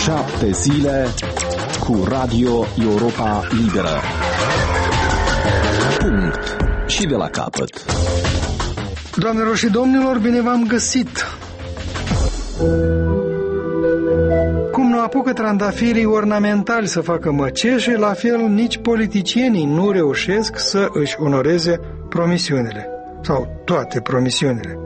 7 zile cu Radio Europa Liberă. Punct. Și de la capăt. Doamnelor și domnilor, bine v-am găsit! Cum nu apucă trandafirii ornamentali să facă măceșe, la fel nici politicienii nu reușesc să își onoreze promisiunile, sau toate promisiunile.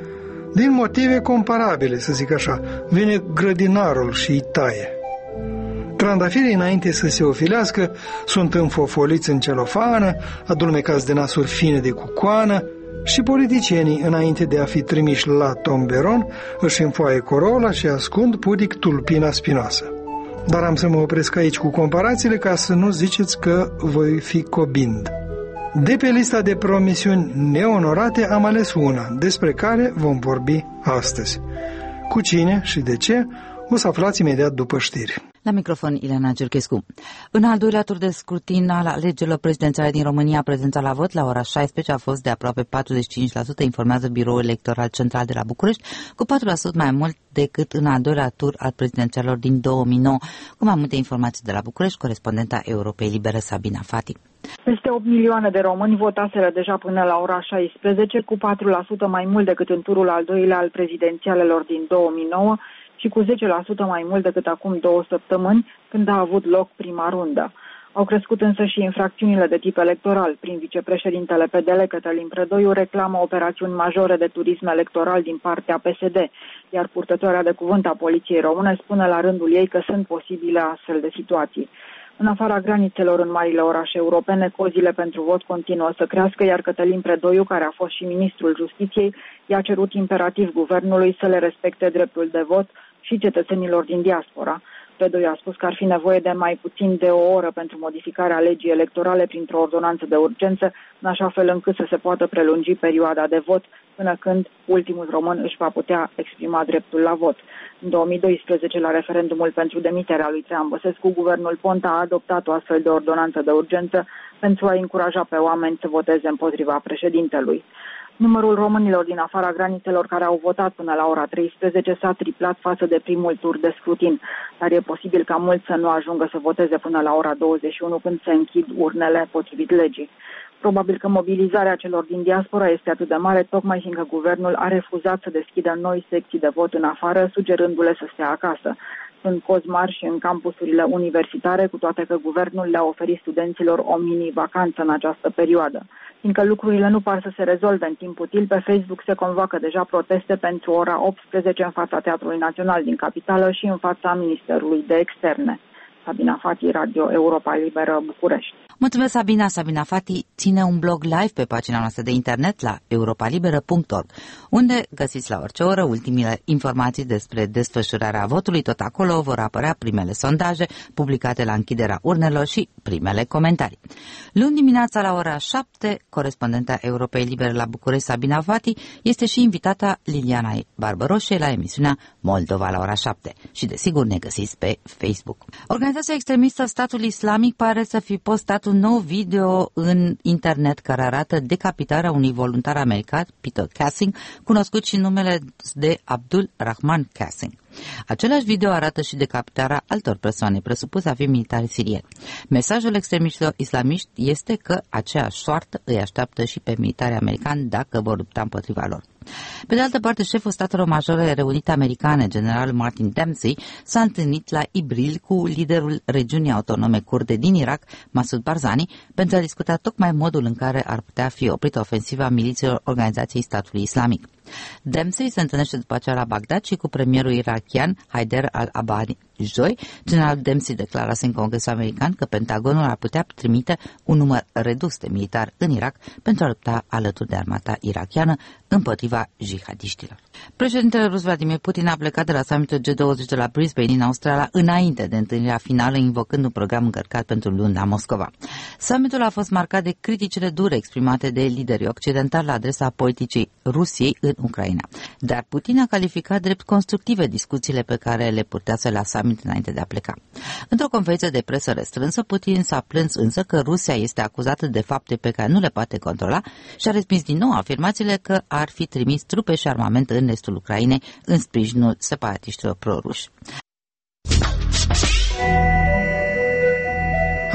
Din motive comparabile, să zic așa, vine grădinarul și îi taie. Trandafirii, înainte să se ofilească, sunt înfofoliți în celofană, adulmecați de nasuri fine de cucoană, și politicienii, înainte de a fi trimiși la tomberon, își înfoaie corola și ascund pudic tulpina spinoasă. Dar am să mă opresc aici cu comparațiile ca să nu ziceți că voi fi cobind. De pe lista de promisiuni neonorate am ales una, despre care vom vorbi astăzi. Cu cine și de ce, o să aflați imediat după știri. La microfon, Ileana Giurchescu. În al doilea tur de scrutin al alegerilor prezidențiale din România, prezența la vot la ora 16 a fost de aproape 45%, informează Biroul Electoral Central de la București, cu 4% mai mult decât în al doilea tur al prezidențialor din 2009. Cu mai multe informații de la București, corespondenta Europei Libere, Sabina Fati. Peste 8 milioane de români votaseră deja până la ora 16, cu 4% mai mult decât în turul al doilea al prezidențialelor din 2009, și cu 10% mai mult decât acum 2 săptămâni, când a avut loc prima rundă. Au crescut însă și infracțiunile de tip electoral. Prin vicepreședintele PDL, Cătălin Predoiu, reclamă operațiuni majore de turism electoral din partea PSD, iar purtătoarea de cuvânt a Poliției Române spune la rândul ei că sunt posibile astfel de situații. În afara granițelor în marile orașe europene, cozile pentru vot continuă să crească, iar Cătălin Predoiu, care a fost și ministrul Justiției, i-a cerut imperativ guvernului să le respecte dreptul de vot și cetățenilor din diaspora. Predoiu a spus că ar fi nevoie de mai puțin de o oră pentru modificarea legii electorale printr-o ordonanță de urgență, în așa fel încât să se poată prelungi perioada de vot până când ultimul român își va putea exprima dreptul la vot. În 2012, la referendumul pentru demiterea lui Traian Băsescu, guvernul Ponta a adoptat o astfel de ordonanță de urgență pentru a încuraja pe oameni să voteze împotriva președintelui. Numărul românilor din afara granițelor care au votat până la ora 13 s-a triplat față de primul tur de scrutin, dar e posibil ca mulți să nu ajungă să voteze până la ora 21 când se închid urnele potrivit legii. Probabil că mobilizarea celor din diaspora este atât de mare, tocmai fiindcă guvernul a refuzat să deschidă noi secții de vot în afară, sugerându-le să stea acasă. Sunt cozi mari și în campusurile universitare, cu toate că guvernul le-a oferit studenților o mini-vacanță în această perioadă. Fiindcă lucrurile nu par să se rezolve în timp util, pe Facebook se convoacă deja proteste pentru ora 18 în fața Teatrului Național din capitală și în fața Ministerului de Externe. Sabina Fati, Radio Europa Liberă, București. Mulțumesc, Sabina. Sabina Fati ține un blog live pe pagina noastră de internet la europalibera.org, unde găsiți la orice oră ultimele informații despre desfășurarea votului. Tot acolo vor apărea primele sondaje publicate la închiderea urnelor și primele comentarii. Luni dimineața la ora 7, corespondenta Europei Libere la București, Sabina Fati, este și invitata Liliana Barbaroșe la emisiunea Moldova la ora 7 și desigur ne găsiți pe Facebook. Organizația extremistă Statul Islamic pare să fi postat un nou video în internet care arată decapitarea unui voluntar american, Peter Cassing, cunoscut și numele de Abdul Rahman Cassing. Același video arată și decapitarea altor persoane presupuse a fi militari sirieni. Mesajul extremiștilor islamiști este că aceeași soartă îi așteaptă și pe militarii americani dacă vor lupta împotriva lor. Pe de altă parte, șeful Statelor Majore Reunite Americane, general Martin Dempsey, s-a întâlnit la Ibril cu liderul regiunii autonome kurde din Irak, Masoud Barzani, pentru a discuta tocmai modul în care ar putea fi oprită ofensiva milițiilor Organizației Statului Islamic. Dempsey se întâlnește după aceea la Bagdad și cu premierul irakian Haider al-Abadi. Joi, general Dempsey declarase în Congresul American că Pentagonul ar putea trimite un număr redus de militari în Irak pentru a lupta alături de armata irakiană împotriva jihadiștilor. Președintele rus Vladimir Putin a plecat de la summitul G20 de la Brisbane din Australia înainte de întâlnirea finală, invocând un program încărcat pentru luni la Moscova. Summitul a fost marcat de criticile dure exprimate de liderii occidentali la adresa politicii Rusiei în Ucraina. Dar Putin a calificat drept constructive discuțiile pe care le purtease la summit înainte de a pleca. Într-o conferință de presă restrânsă, Putin s-a plâns însă că Rusia este acuzată de fapte pe care nu le poate controla și a respins din nou afirmațiile că ar fi trimis trupe și armament în estul Ucrainei în sprijinul separatiștilor proruși.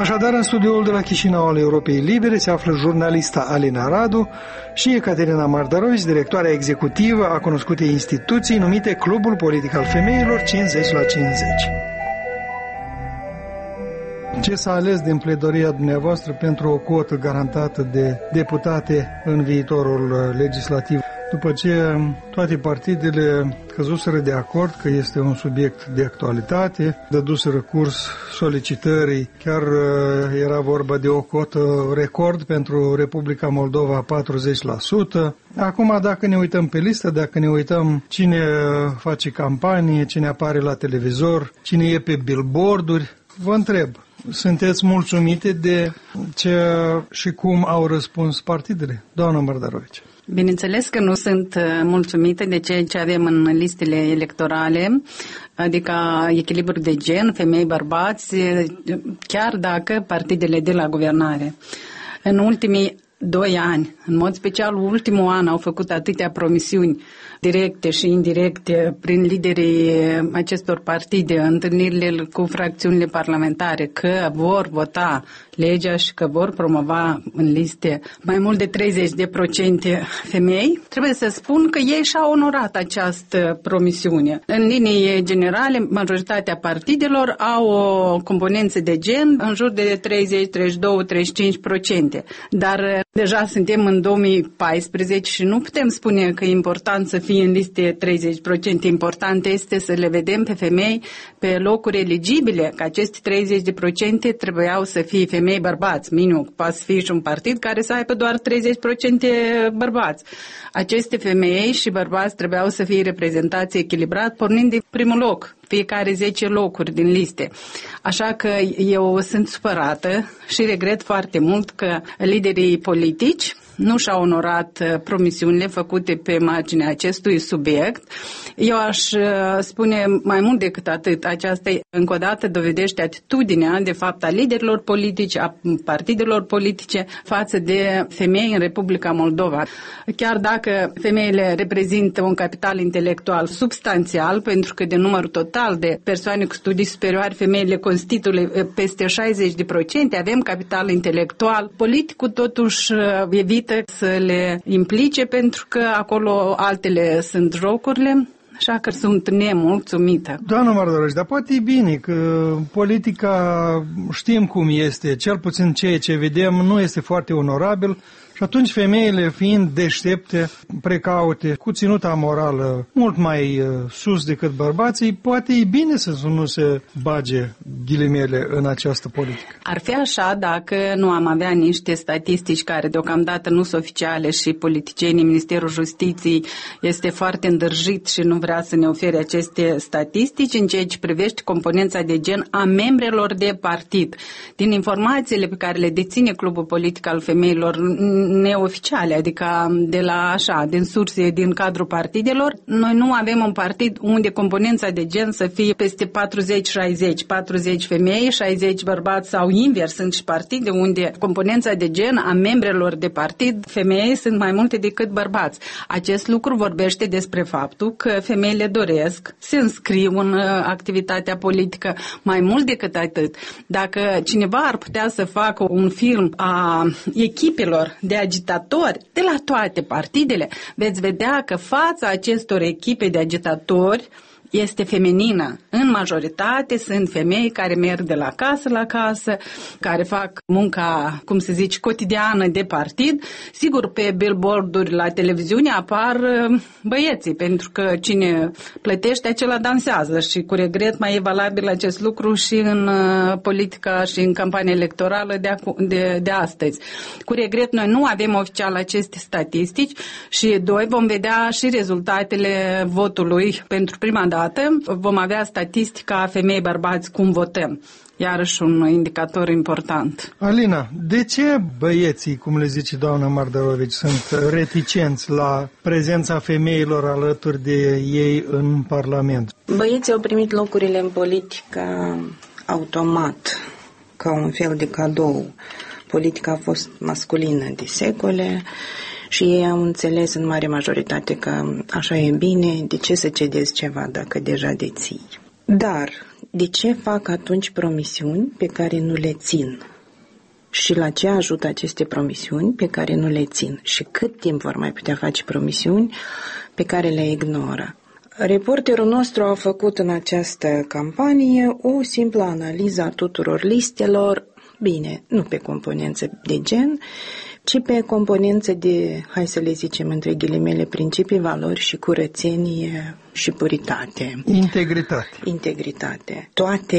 Așadar, în studioul de la Chișinău al Europei Libere se află jurnalista Alina Radu și Ecaterina Mardarovici, directoarea executivă a cunoscutei instituții numite Clubul Politic al Femeilor 50/50. Ce s-a ales din pledoria dumneavoastră pentru o cotă garantată de deputate în viitorul legislativ? După ce toate partidele căzuseră de acord că este un subiect de actualitate, dăduseră curs solicitării, chiar era vorba de o cotă record pentru Republica Moldova, 40%. Acum, dacă ne uităm pe listă, dacă ne uităm cine face campanie, cine apare la televizor, cine e pe billboarduri, vă întreb, sunteți mulțumite de ce și cum au răspuns partidele? Doamna Mardarovici. Bineînțeles că nu sunt mulțumită de ceea ce avem în listele electorale, adică echilibru de gen, femei-bărbați, chiar dacă partidele de la guvernare. În ultimii 2 ani, în mod special ultimul an, au făcut atâtea promisiuni directe și indirecte prin liderii acestor partide, întâlnirile cu fracțiunile parlamentare, că vor vota legea și că vor promova în liste mai mult de 30% femei. Trebuie să spun că ei și-au onorat această promisiune. În linii generale, majoritatea partidelor au o componență de gen în jur de 30, 32, 35%. Dar deja suntem în 2014 și nu putem spune că e important să fie în liste 30%. Important este să le vedem pe femei pe locuri eligibile, că aceste 30% trebuiau să fie femei-bărbați. Minim, poate fi și un partid care să aibă doar 30% bărbați. Aceste femei și bărbați trebuiau să fie reprezentați echilibrat, pornind din primul loc, fiecare 10 locuri din liste. Așa că eu sunt supărată și regret foarte mult că liderii politici nu și-au onorat promisiunile făcute pe marginea acestui subiect. Eu aș spune mai mult decât atât, aceasta încă o dată dovedește atitudinea, de fapt, a liderilor politici, a partidelor politice față de femei în Republica Moldova. Chiar dacă femeile reprezintă un capital intelectual substanțial, pentru că de numărul total de persoane cu studii superioare, femeile constituie peste 60%, avem capital intelectual. Politicul totuși evită să le implice pentru că acolo altele sunt jocurile. Așa că sunt nemulțumită. Doamna Mardarovici, dar poate e bine că politica știm cum este, cel puțin ceea ce vedem nu este foarte onorabil și atunci femeile fiind deștepte, precaute, cu ținuta morală mult mai sus decât bărbații, poate e bine să nu se bage ghilimele în această politică. Ar fi așa dacă nu am avea niște statistici care deocamdată nu sunt oficiale și politicienii, Ministerul Justiției este foarte îndrăjit și nu vrea să ne ofere aceste statistici în ceea ce privește componența de gen a membrelor de partid. Din informațiile pe care le deține Clubul Politic al Femeilor neoficiale, adică de la din surse din cadrul partidelor, noi nu avem un partid unde componența de gen să fie peste 40-60, 40 femei, 60 bărbați sau invers. Sunt și partide unde componența de gen a membrelor de partid femei sunt mai multe decât bărbați. Acest lucru vorbește despre faptul că femeile doresc, se înscriu în activitatea politică mai mult decât atât. Dacă cineva ar putea să facă un film a echipelor de agitatori de la toate partidele, veți vedea că fața acestor echipe de agitatori este feminină. În majoritate sunt femei care merg de la casă la casă, care fac munca, cum se zice, cotidiană de partid. Sigur, pe billboard-uri la televiziune apar băieții, pentru că cine plătește, acela dansează și cu regret mai e valabil acest lucru și în politica și în campania electorală de astăzi. Cu regret, noi nu avem oficial aceste statistici și vom vedea și rezultatele votului pentru prima dată. Vom avea statistica femei-bărbați cum votăm. Iarăși un indicator important. Alina, de ce băieții, cum le zice doamna Mardarovici, sunt reticenți la prezența femeilor alături de ei în Parlament? Băieții au primit locurile în politică automat, ca un fel de cadou. Politica a fost masculină de secole și ei au înțeles în mare majoritate că așa e bine, de ce să cedezi ceva dacă deja deții? Dar de ce fac atunci promisiuni pe care nu le țin? și la ce ajută aceste promisiuni pe care nu le țin și cât timp vor mai putea face promisiuni pe care le ignoră. Reporterul nostru a făcut în această campanie o simplă analiză a tuturor listelor, bine, nu pe componență de gen, ci pe componență de, hai să le zicem între ghilimele, principii, valori și curățenie și puritate. Integritate. Toate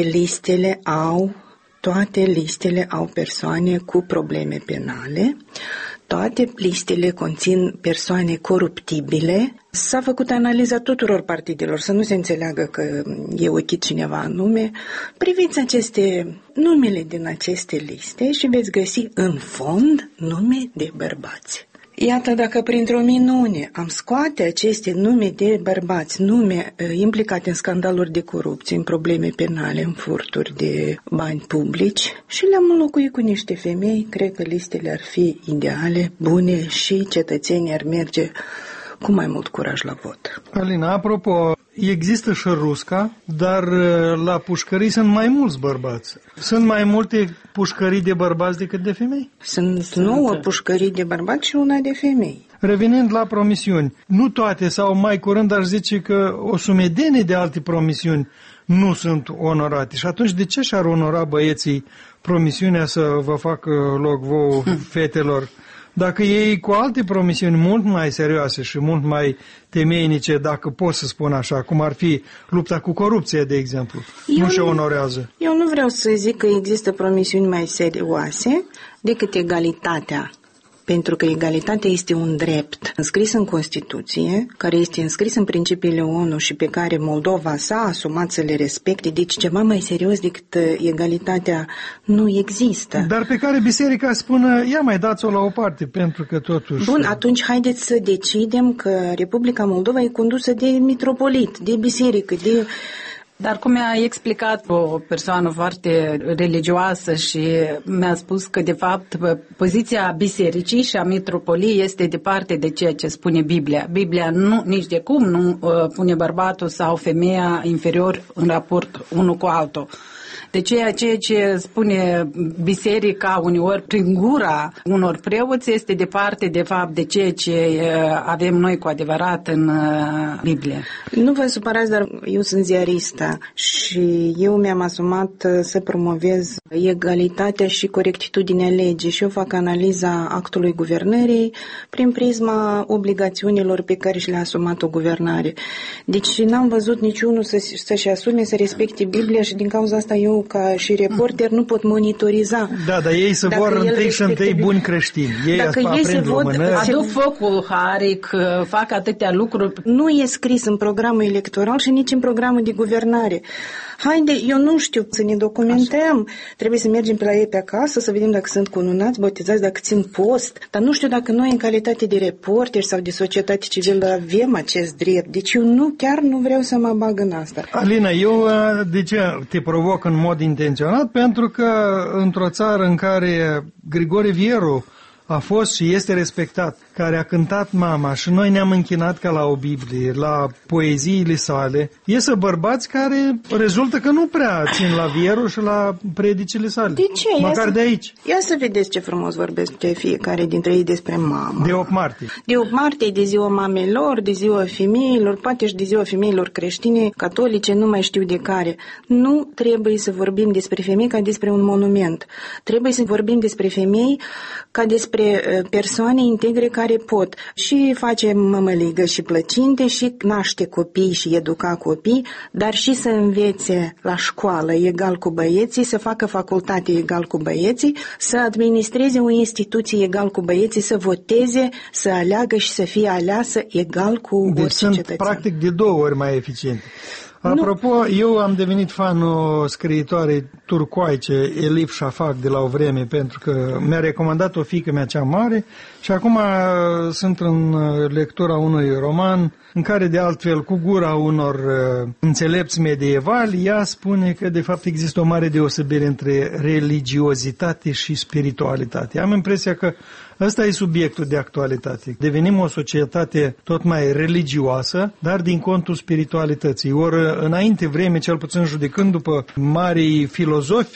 listele au persoane cu probleme penale, toate listele conțin persoane coruptibile. S-a făcut analiza tuturor partidelor, să nu se înțeleagă că e ochit cineva anume. Priviți numele din aceste liste și veți găsi în fond nume de bărbați. Iată, dacă printr-o minune am scoate aceste nume de bărbați, nume implicate în scandaluri de corupție, în probleme penale, în furturi de bani publici și le-am înlocuit cu niște femei, cred că listele ar fi ideale, bune și cetățenii ar merge cu mai mult curaj la vot. Alina, apropo, există și Rusca, dar la pușcării sunt mai mulți bărbați. Sunt mai multe pușcării de bărbați decât de femei? Sunt 9 pușcării de bărbați și una de femei. Revenind la promisiuni, nu toate sau mai curând aș zice că o sumedenie de alte promisiuni nu sunt onorate. Și atunci de ce și-ar onora băieții promisiunea să vă facă loc vouă, fetelor, dacă ei cu alte promisiuni mult mai serioase și mult mai temeinice, dacă pot să spun așa, cum ar fi lupta cu corupția, de exemplu, nu se onorează? Eu nu vreau să zic că există promisiuni mai serioase decât egalitatea. Pentru că egalitatea este un drept înscris în Constituție, care este înscris în principiile ONU și pe care Moldova s-a asumat să le respecte, deci ceva mai serios decât egalitatea nu există. Dar pe care biserica spune, ia mai dați-o la o parte, pentru că totuși... Bun, atunci haideți să decidem că Republica Moldova e condusă de mitropolit, de biserică, de... Dar cum mi-a explicat o persoană foarte religioasă și mi-a spus că, de fapt, poziția bisericii și a mitropoliei este departe de ceea ce spune Biblia. Biblia nici de cum nu pune bărbatul sau femeia inferior în raport unul cu altul. De ceea ce spune biserica uneori prin gura unor preoți este departe, de fapt, de ceea ce avem noi cu adevărat în Biblie. Nu vă supărați, dar eu sunt ziaristă și eu mi-am asumat să promovez egalitatea și corectitudinea legii și eu fac analiza actului guvernării prin prisma obligațiunilor pe care și le-a asumat o guvernare. Deci n-am văzut niciunul să-și asume să respecte Biblia și din cauza asta eu ca și reporter nu pot monitoriza. Da, dar ei se vor întâi și întâi buni creștini. Dacă ei se văd, aduc focul haric, fac atâtea lucruri. Nu e scris în programul electoral și nici în programul de guvernare. Haide, eu nu știu, să ne documentăm. Trebuie să mergem pe la ei pe acasă, să vedem dacă sunt cununați, botezați, dacă țin post. Dar nu știu dacă noi, în calitate de reporteri sau de societate civilă, avem acest drept. Deci eu chiar nu vreau să mă bag în asta. Alina, eu de ce te provoc în mod intenționat? Pentru că într-o țară în care Grigore Vieru a fost și este respectat, care a cântat mama și noi ne-am închinat ca la o Biblie, la poeziile sale, iesă bărbați care rezultă că nu prea țin la Vieru și la predicile sale. De ce? Măcar de aici. Ia să vedeți ce frumos vorbesc fiecare dintre ei despre mama. De 8 martie. De 8 martie, de ziua mamelor, de ziua femeilor, poate și de ziua femeilor creștine, catolice, nu mai știu de care. Nu trebuie să vorbim despre femei ca despre un monument. Trebuie să vorbim despre femei ca despre persoane integre care pot și face mămăligă și plăcinte și naște copii și educa copii, dar și să învețe la școală egal cu băieții, să facă facultate egal cu băieții, să administreze o instituție egal cu băieții, să voteze, să aleagă și să fie aleasă egal cu orice sunt cetățean. Practic de 2 ori mai eficiente. Apropo, eu am devenit fanul scriitoarei turcoaice Elif Shafak de la o vreme, pentru că mi-a recomandat o fiică mea cea mare și acum sunt în lectura unui roman în care, de altfel, cu gura unor înțelepți medievali, ea spune că, de fapt, există o mare deosebire între religiozitate și spiritualitate. Am impresia că ăsta e subiectul de actualitate. Devenim o societate tot mai religioasă, dar din contul spiritualității. Ori, înainte vreme, cel puțin judecând după marii filozofi,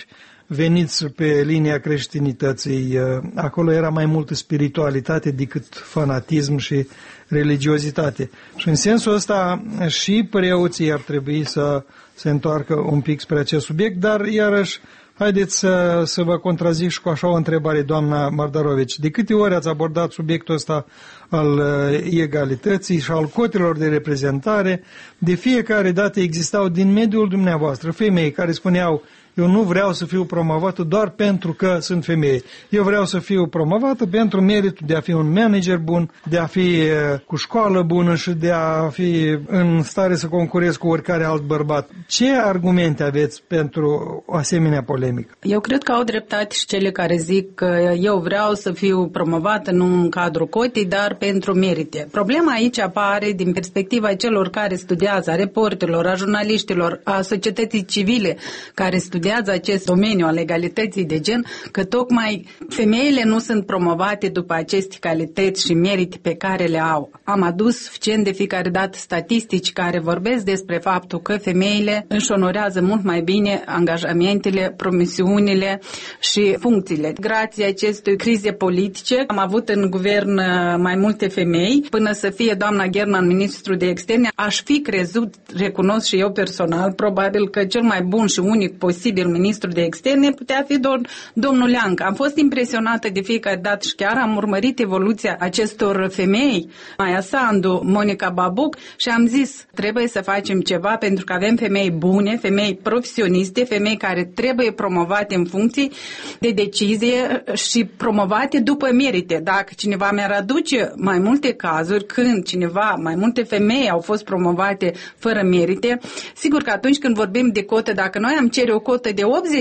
veniți pe linia creștinității. Acolo era mai multă spiritualitate decât fanatism și religiozitate. Și în sensul ăsta și preoții ar trebui să se întoarcă un pic spre acest subiect, dar iarăși haideți să vă contrazic și cu așa o întrebare, doamna Mărdarovici. De câte ori ați abordat subiectul ăsta al egalității și al cotelor de reprezentare? De fiecare dată existau din mediul dumneavoastră femei care spuneau: eu nu vreau să fiu promovată doar pentru că sunt femeie. Eu vreau să fiu promovată pentru meritul de a fi un manager bun, de a fi cu școală bună și de a fi în stare să concurez cu oricare alt bărbat. Ce argumente aveți pentru o asemenea polemică? Eu cred că au dreptate și cele care zic că eu vreau să fiu promovată nu în cadrul cotei, dar pentru merite. Problema aici apare din perspectiva celor care studiază, a reporterilor, a jurnaliștilor, a societății civile care studiază acest domeniu al egalității de gen, că tocmai femeile nu sunt promovate după aceste calități și merite pe care le au. Am adus suficient de fiecare dată statistici care vorbesc despre faptul că femeile își onorează mult mai bine angajamentele, promisiunile și funcțiile. Grație acestei crize politice am avut în guvern mai multe femei. Până să fie doamna German ministru de externe, aș fi crezut, recunosc și eu personal, probabil că cel mai bun și unic posibil ministru de externe putea fi domnul Leancă. Am fost impresionată de fiecare dată și chiar am urmărit evoluția acestor femei, Maia Sandu, Monica Babuc, și am zis, trebuie să facem ceva pentru că avem femei bune, femei profesioniste, femei care trebuie promovate în funcții de decizie și promovate după merite. Dacă cineva mi-ar aduce mai multe cazuri când mai multe femei au fost promovate fără merite, sigur că atunci când vorbim de cotă, dacă noi am cere o cotă de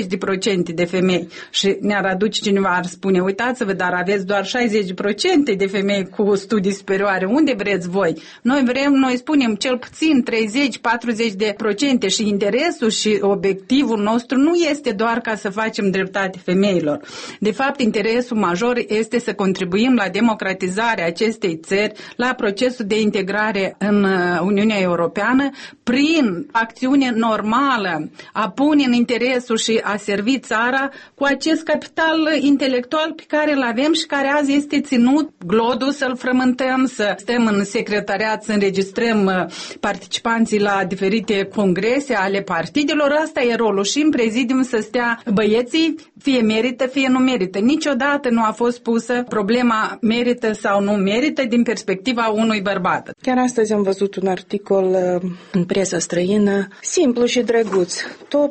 80% de femei și ne-ar aduce cineva, ar spune, uitați-vă, dar aveți doar 60% de femei cu studii superioare, unde vreți voi? Noi spunem cel puțin 30-40% și interesul și obiectivul nostru nu este doar ca să facem dreptate femeilor. De fapt, interesul major este să contribuim la democratizarea acestei țări, la procesul de integrare în Uniunea Europeană, prin acțiune normală, a pune în interesul și a servi țara cu acest capital intelectual pe care îl avem și care azi este ținut glodul să-l frământăm, să stăm în secretariat, să înregistrăm participanții la diferite congrese ale partidelor. Asta e rolul și în prezidium să stea băieții, fie merită, fie nu merită. Niciodată nu a fost pusă problema merită sau nu merită din perspectiva unui bărbat. Chiar astăzi am văzut un articol în presa străină, simplu și drăguț, top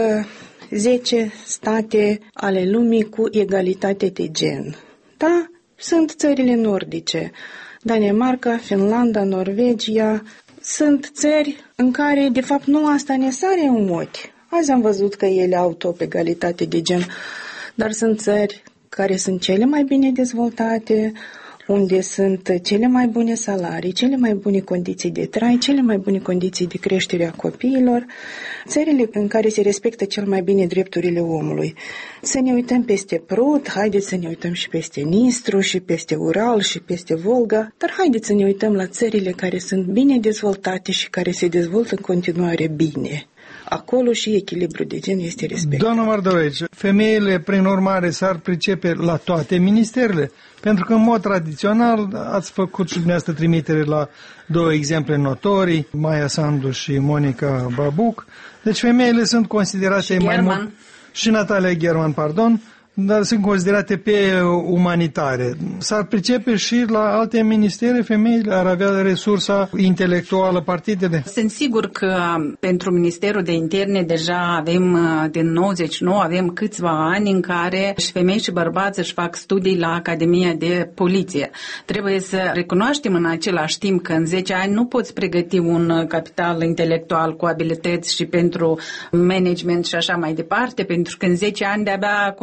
10 state ale lumii cu egalitate de gen. Da, sunt țările nordice, Danemarca, Finlanda, Norvegia, sunt țări în care, de fapt, nu asta ne sare în ochi. Azi am văzut că ele au top egalitate de gen, dar sunt țări care sunt cele mai bine dezvoltate, unde sunt cele mai bune salarii, cele mai bune condiții de trai, cele mai bune condiții de creștere a copiilor, țările în care se respectă cel mai bine drepturile omului. Să ne uităm peste Prut, haideți să ne uităm și peste Nistru, și peste Ural, și peste Volga, dar haideți să ne uităm la țările care sunt bine dezvoltate și care se dezvoltă în continuare bine. Acolo și echilibrul de gen este respectat. Doamna Mărdarovici, femeile, prin urmare, s-ar pricepe la toate ministerele? Pentru că, în mod tradițional, ați făcut și dumneavoastră trimitere la două exemple notorii, Maia Sandu și Monica Babuc. Deci femeile sunt considerate mai mult... Și Natalia German, pardon, dar sunt considerate pe umanitare. S-ar pricepe și la alte ministere, femeile ar avea resursa intelectuală, partidele? Sunt sigur că pentru Ministerul de Interne deja avem, din 99, avem câțiva ani în care și femei și bărbați își fac studii la Academia de Poliție. Trebuie să recunoaștem în același timp că în 10 ani nu poți pregăti un capital intelectual cu abilități și pentru management și așa mai departe, pentru că în 10 ani de-abia, cum se zice,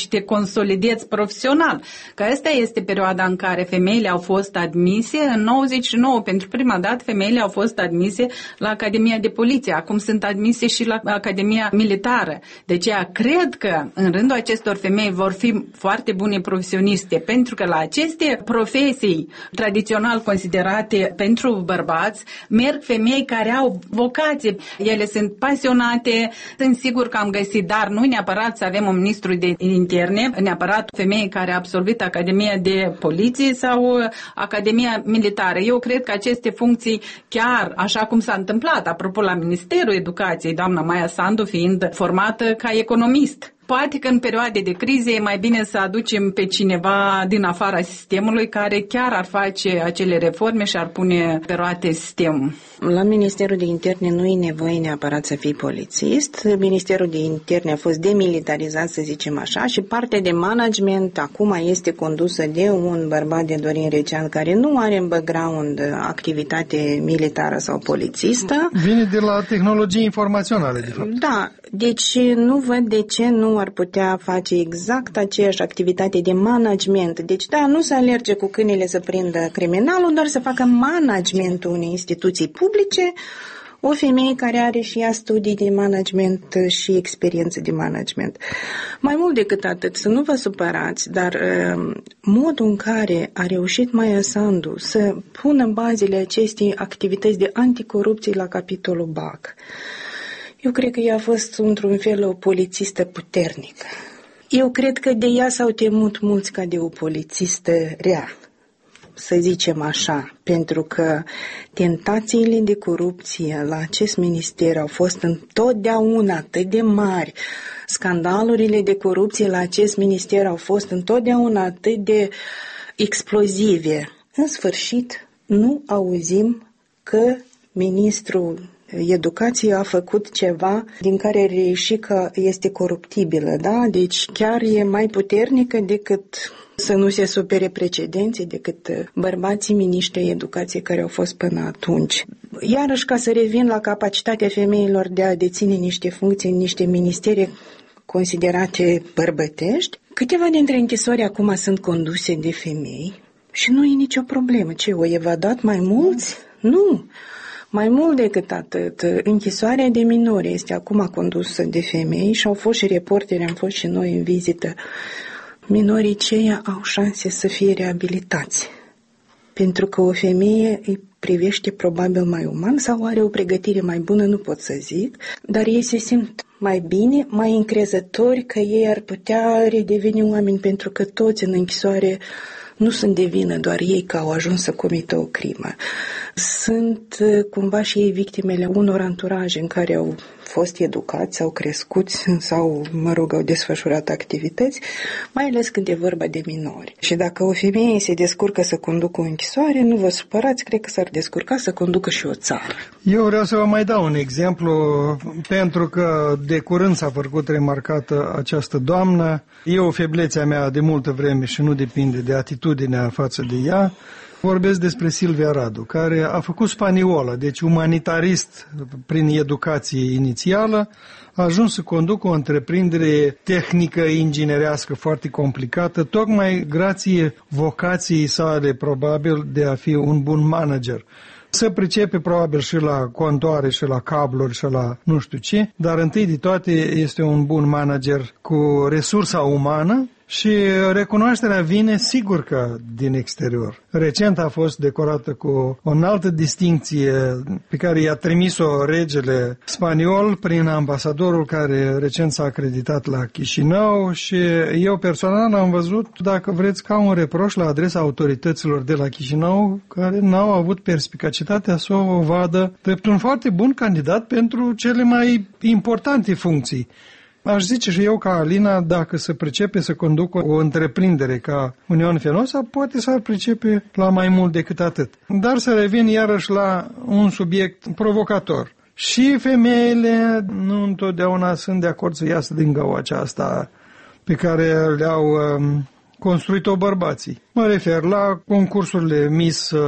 te consolidezi profesional. Că asta este perioada în care femeile au fost admise. În 99, pentru prima dată, femeile au fost admise la Academia de Poliție. Acum sunt admise și la Academia Militară. De aceea cred că în rândul acestor femei vor fi foarte bune profesioniste, pentru că la aceste profesii tradițional considerate pentru bărbați merg femei care au vocație. Ele sunt pasionate, sunt sigur că am găsit, dar nu neapărat să avem un ministru de interne, neapărat femei care a absolvit Academia de Poliție sau Academia Militară. Eu cred că aceste funcții, chiar așa cum s-a întâmplat, apropo la Ministerul Educației, doamna Maia Sandu fiind formată ca economist. Poate că în perioade de crize e mai bine să aducem pe cineva din afara sistemului care chiar ar face acele reforme și ar pune pe roate sistemul. La Ministerul de Interne nu e nevoie neapărat să fii polițist. Ministerul de Interne a fost demilitarizat, să zicem așa, și partea de management acum este condusă de un bărbat, de Dorin Recean, care nu are în background activitate militară sau polițistă. Vine de la tehnologii informaționale, de fapt. Da, deci nu văd de ce nu ar putea face exact aceeași activitate de management. Deci da, nu să alerge cu câinele să prindă criminalul, doar să facă managementul unei instituții publice, o femeie care are și ea studii de management și experiență de management. Mai mult decât atât, să nu vă supărați, dar modul în care a reușit Maia Sandu să pună bazele acestei activități de anticorupție la capitolul BAC, eu cred că ea a fost într-un fel o polițistă puternică. Eu cred că de ea s-au temut mulți ca de o polițistă rea, să zicem așa, pentru că tentațiile de corupție la acest minister au fost întotdeauna atât de mari. Scandalurile de corupție la acest minister au fost întotdeauna atât de explozive. În sfârșit, nu auzim că ministrul Educației a făcut ceva din care reieși că este coruptibilă, da? Deci chiar e mai puternică decât să nu se supere precedenții, decât bărbații miniștri ai educației care au fost până atunci. Iarăși, ca să revin la capacitatea femeilor de a deține niște funcții în niște ministere considerate bărbătești, câteva dintre închisori acum sunt conduse de femei și nu e nicio problemă. Ce, o evadat mai mulți? Nu! Mai mult decât atât, închisoarea de minori este acum condusă de femei și au fost și reporteri, am fost și noi în vizită. Minorii ceia au șanse să fie reabilitați, pentru că o femeie îi privește probabil mai uman sau are o pregătire mai bună, nu pot să zic, dar ei se simt mai bine, mai încrezători că ei ar putea redeveni oameni, pentru că toți în închisoare nu sunt de vină doar ei că au ajuns să comită o crimă. Sunt cumva și ei victimele unor anturaje în care au fost educați sau crescuți sau, au desfășurat activități, mai ales când e vorba de minori. Și dacă o femeie se descurcă să conducă o închisoare, nu vă supărați, cred că s-ar descurca să conducă și o țară. Eu vreau să vă mai dau un exemplu, pentru că de curând s-a făcut remarcată această doamnă. E o feblețea mea de multă vreme și nu depinde de atitudinea față de ea. Vorbesc despre Silvia Radu, care a făcut spaniolă, deci umanitarist prin educație inițială, a ajuns să conducă o întreprindere tehnică, inginerească foarte complicată, tocmai grație vocației sale, probabil, de a fi un bun manager. Se pricepe probabil și la contoare și la cabluri și la nu știu ce, dar întâi de toate este un bun manager cu resursa umană și recunoașterea vine sigur că din exterior. Recent a fost decorată cu o înaltă distincție pe care i-a trimis-o regele spaniol prin ambasadorul care recent s-a acreditat la Chișinău și eu personal am văzut, dacă vreți, ca un reproș la adresa autorităților de la Chișinău, care n-au avut perspicacitatea să o vadă drept un foarte bun candidat pentru cele mai importante funcții. Aș zice și eu ca Alina, dacă se pricepe să conducă o întreprindere ca Union Fenosa, poate s-ar pricepe la mai mult decât atât. Dar să revin iarăși la un subiect provocator. Și femeile nu întotdeauna sunt de acord să iasă din gaua aceasta pe care le-au construit-o bărbații. Mă refer la concursurile Miss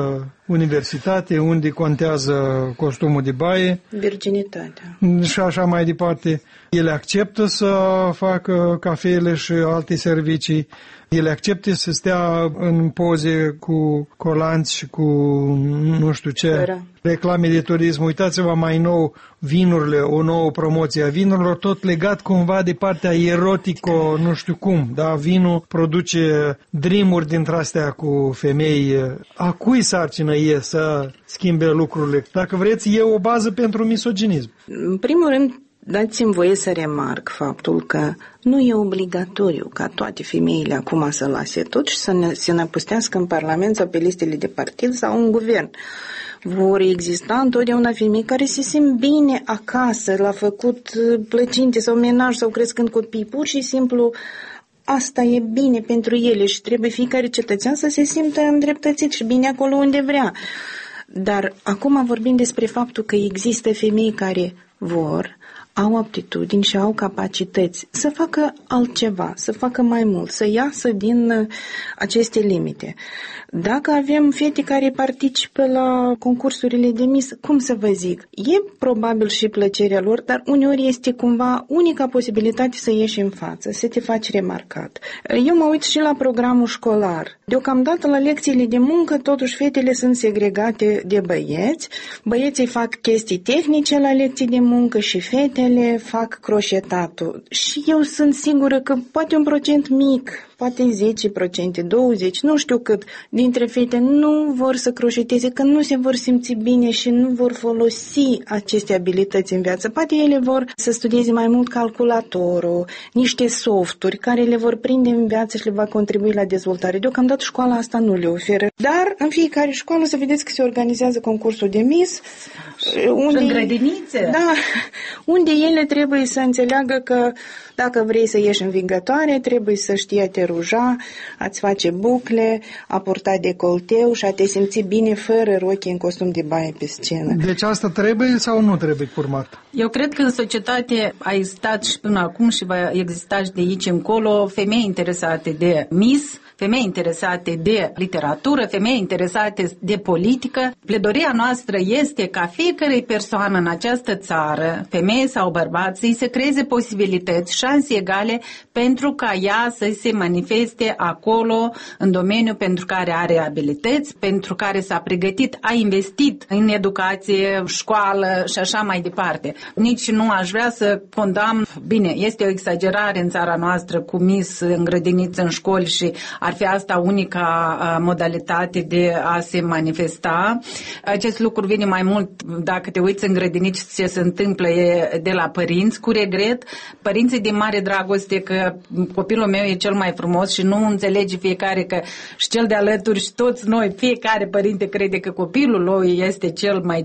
universitate, unde contează costumul de baie. Virginitatea. Și așa mai departe. Ele acceptă să facă cafele și alte servicii. Ele acceptă să stea în poze cu colanți și cu nu știu ce, reclame de turism. Uitați-vă mai nou vinurile, o nouă promoție a vinurilor, tot legat cumva de partea erotico, nu știu cum. Da? Vinul produce dream-uri dintre astea cu femei. A cui sarcină e să schimbe lucrurile? Dacă vreți, e o bază pentru misoginism. În primul rând, dați-mi voie să remarc faptul că nu e obligatoriu ca toate femeile acum să lase tot și să se năpustească în Parlament sau pe listele de partid sau în guvern. Vor exista întotdeauna femei care se simt bine acasă, la făcut plăcinte sau menaj sau crescând copii. Pur și simplu asta e bine pentru ele și trebuie fiecare cetățean să se simtă îndreptățit și bine acolo unde vrea. Dar acum vorbim despre faptul că există femei care au aptitudini și au capacități să facă altceva, să facă mai mult, să iasă din aceste limite. Dacă avem fete care participă la concursurile de Miss, cum să vă zic, e probabil și plăcerea lor, dar uneori este cumva unica posibilitate să ieși în față, să te faci remarcat. Eu mă uit și la programul școlar. Deocamdată la lecțiile de muncă, totuși fetele sunt segregate de băieți. Băieții fac chestii tehnice la lecții de muncă și fetele fac croșetatul. Și eu sunt sigură că poate un procent mic, poate 10%, 20%, nu știu cât, dintre fete nu vor să croșeteze, că nu se vor simți bine și nu vor folosi aceste abilități în viață. Poate ele vor să studieze mai mult calculatorul, niște softuri care le vor prinde în viață și le va contribui la dezvoltare. Deocamdată școala asta nu le oferă. Dar în fiecare școală să vedeți că se organizează concursul de Miss, unde, în grădinițe. Da, unde ele trebuie să înțeleagă că dacă vrei să ieși învingătoare, trebuie să știi a te ruja, a-ți face bucle, a purta decolteu și a te simți bine fără rochi în costum de baie pe scenă. Deci asta trebuie sau nu trebuie urmat? Eu cred că în societate a existat și până acum și va exista și de aici încolo femei interesate de Miss, femei interesate de literatură, femei interesate de politică. Pledoria noastră este ca fiecare persoană în această țară, femeie sau bărbat, să-i se creeze posibilități, șanse egale pentru ca ea să se manifeste acolo în domeniul pentru care are abilități, pentru care s-a pregătit, a investit în educație, școală și așa mai departe. Nici nu aș vrea să condamn, bine, este o exagerare în țara noastră cu Miss în grădiniță, în școli și ar fi asta unica modalitate de a se manifesta. Acest lucru vine mai mult, dacă te uiți în grădinici, ce se întâmplă e de la părinți, cu regret. Părinții de mare dragoste că copilul meu e cel mai frumos și nu înțelege fiecare că și cel de alături și toți noi, fiecare părinte crede că copilul lui este cel mai.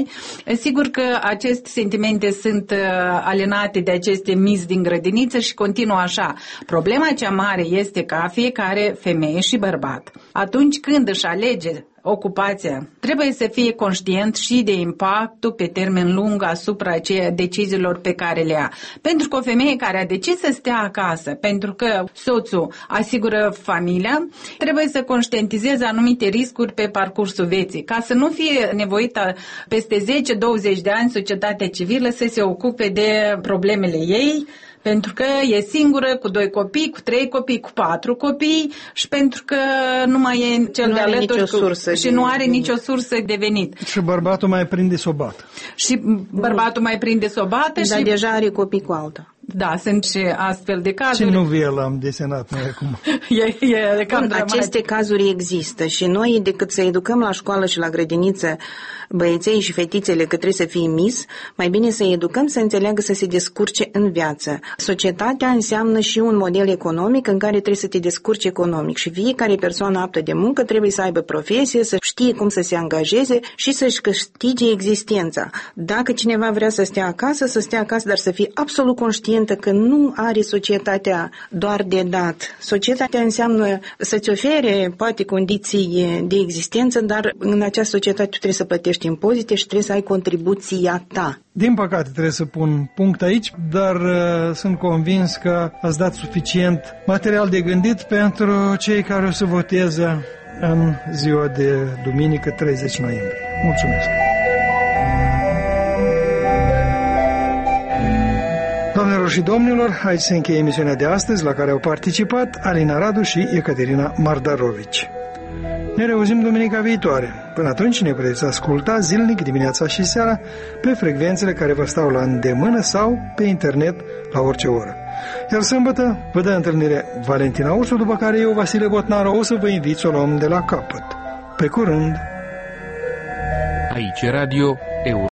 Sigur că aceste sentimente sunt alenate de aceste Miss din grădiniță și continuă așa. Problema cea mare este ca fiecare femeie și bărbat, atunci când își alege ocupația, trebuie să fie conștient și de impactul pe termen lung asupra deciziilor pe care le ia. Pentru că o femeie care a decis să stea acasă, pentru că soțul asigură familia, trebuie să conștientizeze anumite riscuri pe parcursul vieții, ca să nu fie nevoită peste 10-20 de ani societatea civilă să se ocupe de problemele ei, pentru că e singură, cu 2 copii, cu 3 copii, cu 4 copii și pentru că nu mai e cel de alături și nu are nicio sursă de venit. Și bărbatul mai prinde să o bată. Și bărbatul mai prinde să o bată. Dar și deja are copii cu alta. Da, sunt și astfel de cazuri. Ce nu vi-l am desenat noi acum? e cam aceste cazuri există și noi, decât să educăm la școală și la grădiniță băieței și fetițele că trebuie să fie Miss, mai bine să educăm să înțeleagă să se descurce în viață. Societatea înseamnă și un model economic în care trebuie să te descurci economic și fiecare persoană aptă de muncă trebuie să aibă profesie, să știe cum să se angajeze și să-și câștige existența. Dacă cineva vrea să stea acasă, să stea acasă, dar să fie absolut conștientă că nu are societatea doar de dat. Societatea înseamnă să-ți ofere poate condiții de existență, dar în această societate tu trebuie să plătești impozite și trebuie să ai contribuția ta. Din păcate trebuie să pun punct aici, dar sunt convins că ați dat suficient material de gândit pentru cei care o să voteze în ziua de duminică 30 noiembrie. Mulțumesc! Doamnelor și domnilor, aici se încheie emisiunea de astăzi, la care au participat Alina Radu și Ecaterina Mardarovici. Ne reauzim duminica viitoare. Până atunci ne puteți asculta zilnic, dimineața și seara, pe frecvențele care vă stau la îndemână sau pe internet la orice oră. Iar sâmbătă vă dă întâlnire Valentina Ursu, după care eu, Vasile Botnaru, o să vă invit să o luăm de la capăt. Pe curând! Aici Radio